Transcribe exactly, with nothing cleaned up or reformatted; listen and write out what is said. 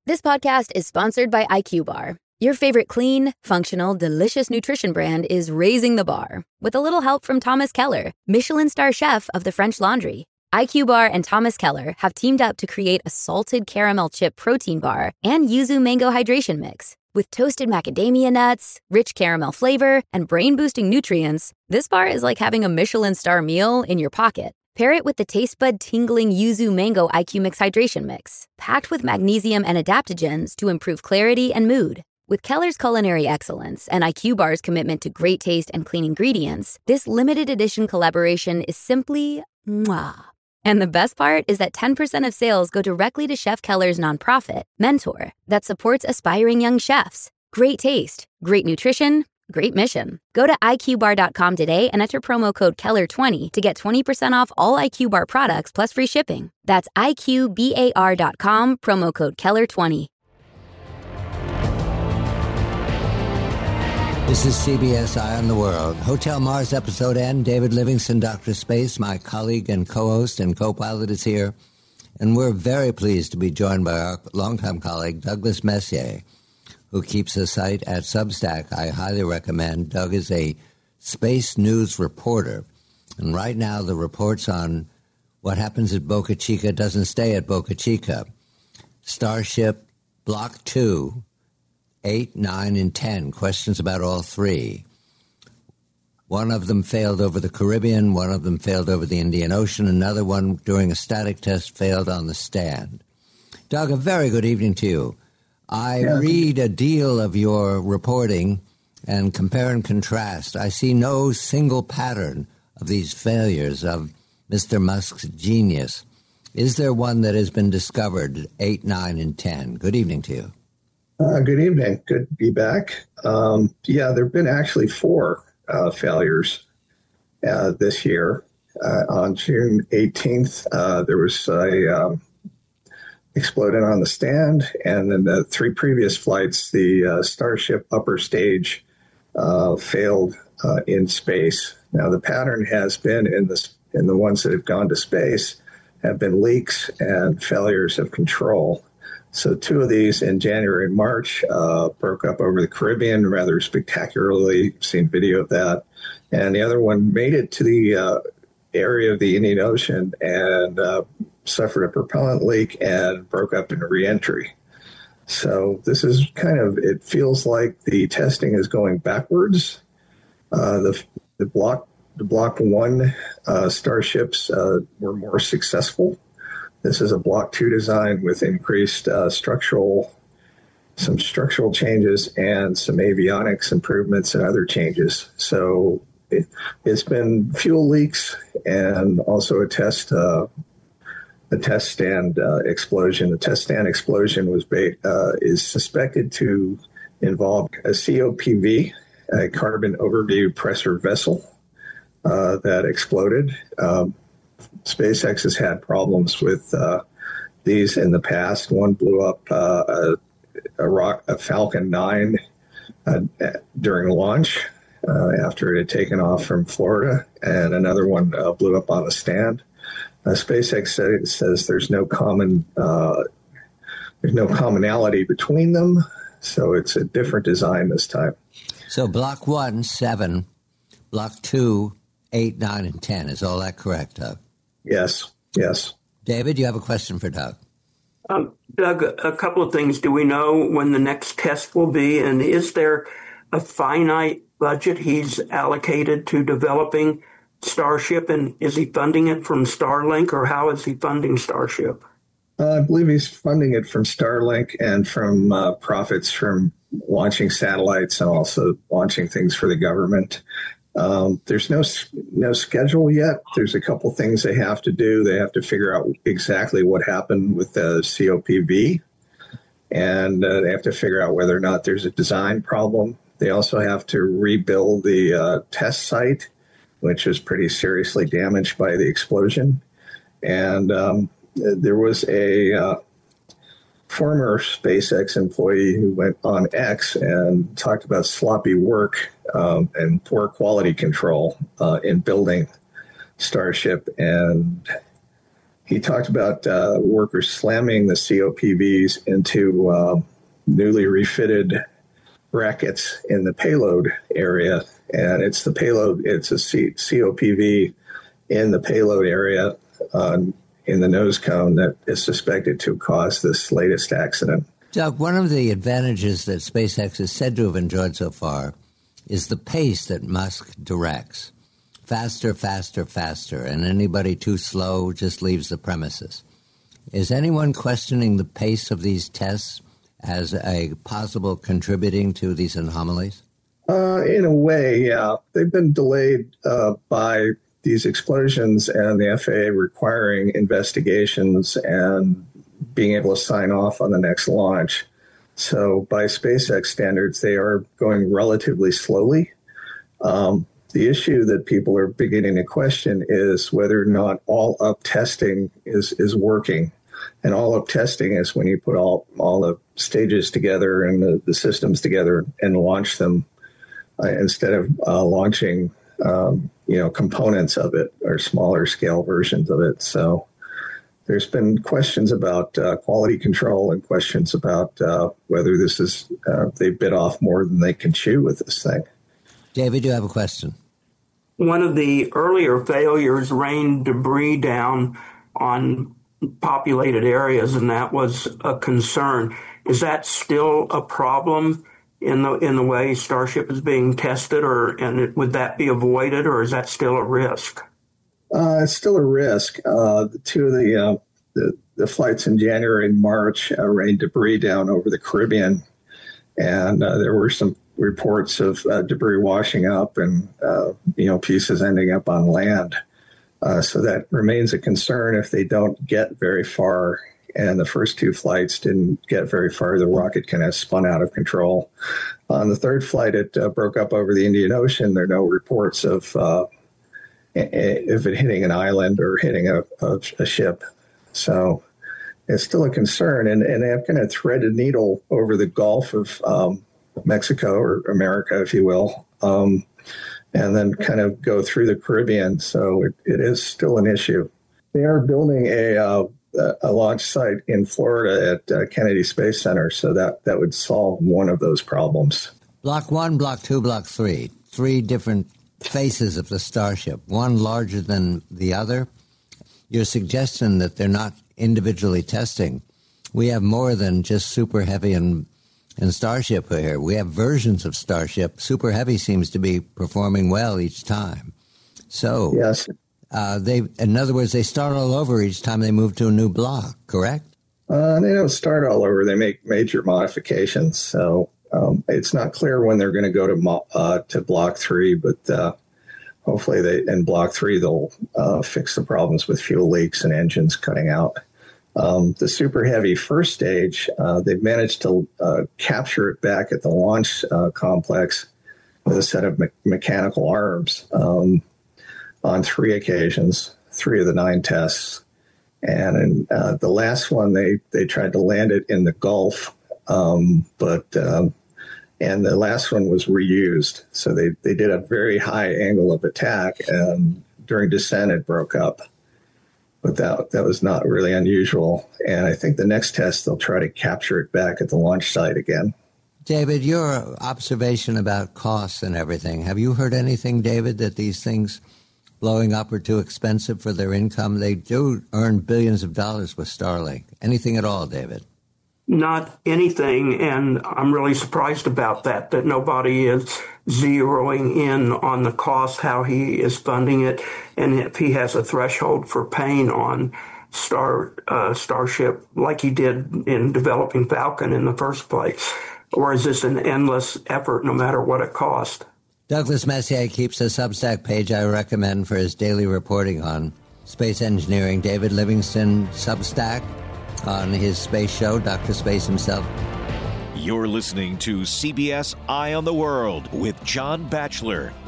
This podcast is sponsored by I Q Bar. Your favorite clean, functional, delicious nutrition brand is raising the bar with a little help from Thomas Keller, Michelin star chef of the French Laundry. I Q Bar and Thomas Keller have teamed up to create a salted caramel chip protein bar and yuzu mango hydration mix. With toasted macadamia nuts, rich caramel flavor, and brain-boosting nutrients, this bar is like having a Michelin star meal in your pocket. Pair it with the taste bud tingling yuzu mango I Q Mix hydration mix, packed with magnesium and adaptogens to improve clarity and mood. With Keller's culinary excellence and I Q Bar's commitment to great taste and clean ingredients, this limited edition collaboration is simply mwah. And the best part is that ten percent of sales go directly to Chef Keller's nonprofit, Mentor, that supports aspiring young chefs. Great taste, great nutrition, great mission. Go to I Q bar dot com today and enter promo code Keller twenty to get twenty percent off all I Q Bar products plus free shipping. That's I Q bar dot com, promo code Keller twenty. This is C B S Eye on the World. Hotel Mars episode end. David Livingston, Doctor Space, my colleague and co-host and co-pilot, is here. And we're very pleased to be joined by our longtime colleague, Douglas Messier, who keeps a site at Substack I highly recommend. Doug is a space news reporter. And right now the reports on what happens at Boca Chica doesn't stay at Boca Chica. Starship Block two, eight, nine, and ten. Questions about all three. One of them failed over the Caribbean. One of them failed over the Indian Ocean. Another one, during a static test, failed on the stand. Doug, a very good evening to you. I yeah. read a deal of your reporting and compare and contrast. I see no single pattern of these failures of Mister Musk's genius. Is there one that has been discovered, eight, nine, and ten? Good evening to you. Uh, good evening. Good to be back. Um, yeah, there have been actually four uh, failures uh, this year. Uh, on June eighteenth, uh, there was a um, exploded on the stand, and then the three previous flights, the uh, Starship upper stage uh, failed uh, in space. Now, the pattern has been in the in the ones that have gone to space have been leaks and failures of control. So two of these in January and March uh, broke up over the Caribbean rather spectacularly. Seen video of that. And the other one made it to the uh, area of the Indian Ocean and uh, suffered a propellant leak and broke up in a reentry. So this is kind of, it feels like the testing is going backwards. Uh, the, the block the block one uh, starships uh, were more successful. This is a block two design with increased uh, structural, some structural changes and some avionics improvements and other changes. So it, it's been fuel leaks and also a test, uh, a test stand uh, explosion. The test stand explosion was ba- uh, is suspected to involve a C O P V, a carbon overview pressure vessel uh, that exploded. Um, SpaceX has had problems with uh, these in the past. One blew up uh, a, a, rock, a Falcon nine uh, during launch uh, after it had taken off from Florida, and another one uh, blew up on a stand. Uh, SpaceX say, says there's no common uh, there's no commonality between them, so it's a different design this time. So Block one, seven, Block two, eight, nine, and ten. Is all that correct, Doug? Yes, yes. David, you have a question for Doug. Um, Doug, a couple of things. Do we know when the next test will be? And is there a finite budget he's allocated to developing Starship? And is he funding it from Starlink, or how is he funding Starship? Uh, I believe he's funding it from Starlink and from uh, profits from launching satellites and also launching things for the government. Um, there's no no schedule yet. There's a couple things they have to do. They have to figure out exactly what happened with the C O P V, and uh, they have to figure out whether or not there's a design problem. They also have to rebuild the uh, test site, which was pretty seriously damaged by the explosion. And um, there was a uh, former SpaceX employee who went on X and talked about sloppy work um, and poor quality control uh, in building Starship. And he talked about uh, workers slamming the C O P Vs into uh, newly refitted brackets in the payload area. And it's the payload, it's a C- COPV in the payload area uh, in the nose cone that is suspected to cause this latest accident. Doug, one of the advantages that SpaceX is said to have enjoyed so far is the pace that Musk directs. Faster, faster, faster, and anybody too slow just leaves the premises. Is anyone questioning the pace of these tests as a possible contributing to these anomalies? Uh, in a way, yeah. They've been delayed uh, by these explosions and the F A A requiring investigations and being able to sign off on the next launch. So by SpaceX standards, they are going relatively slowly. Um, the issue that people are beginning to question is whether or not all-up testing is, is working. And all-up testing is when you put all, all the stages together and the, the systems together and launch them uh, instead of uh, launching um, you know, components of it or smaller scale versions of it. So there's been questions about uh, quality control and questions about uh, whether this is, uh, they bit off more than they can chew with this thing. David, you have a question. One of the earlier failures rained debris down on populated areas, and that was a concern. Is that still a problem in the in the way Starship is being tested, or and it, would that be avoided, or is that still a risk? Uh, it's still a risk. Uh, two of the, uh, the the flights in January and March uh, rained debris down over the Caribbean, and uh, there were some reports of uh, debris washing up and uh, you know pieces ending up on land. Uh, so that remains a concern if they don't get very far. And the first two flights didn't get very far. The rocket kind of spun out of control. On the third flight, it uh, broke up over the Indian Ocean. There are no reports of uh, if it hitting an island or hitting a, a, a ship. So it's still a concern. And, and they've kind of threaded a needle over the Gulf of um, Mexico, or America, if you will, um, and then kind of go through the Caribbean. So it, it is still an issue. They are building a, uh, a launch site in Florida at uh, Kennedy Space Center, so that, that would solve one of those problems. Block one, block two, block three, three different faces of the Starship, one larger than the other. Your suggestion that they're not individually testing. We have more than just Super Heavy and And Starship here. We have versions of Starship. Super Heavy seems to be performing well each time. So, yes, uh, they, in other words, they start all over each time they move to a new block, correct? Uh, they don't start all over. They make major modifications. So um, it's not clear when they're going to go to mo- uh, to block three, but uh, hopefully they in block three they'll uh, fix the problems with fuel leaks and engines cutting out. Um, the Super Heavy first stage, uh, they've managed to uh, capture it back at the launch uh, complex with a set of me- mechanical arms um, on three occasions, three of the nine tests. And in uh, the last one, they, they tried to land it in the Gulf, um, but um, and the last one was reused. So they, they did a very high angle of attack, and during descent, it broke up. But that, that was not really unusual. And I think the next test, they'll try to capture it back at the launch site again. David, your observation about costs and everything, have you heard anything, David, that these things blowing up are too expensive for their income? They do earn billions of dollars with Starlink. Anything at all, David? Not anything, and I'm really surprised about that, that nobody is zeroing in on the cost, how he is funding it, and if he has a threshold for paying on Star uh, Starship like he did in developing Falcon in the first place. Or is this an endless effort no matter what it costs? Douglas Messier keeps a Substack page I recommend for his daily reporting on space engineering. David Livingston, Substack, on his space show, Doctor Space himself. You're listening to C B S Eye on the World with John Batchelor.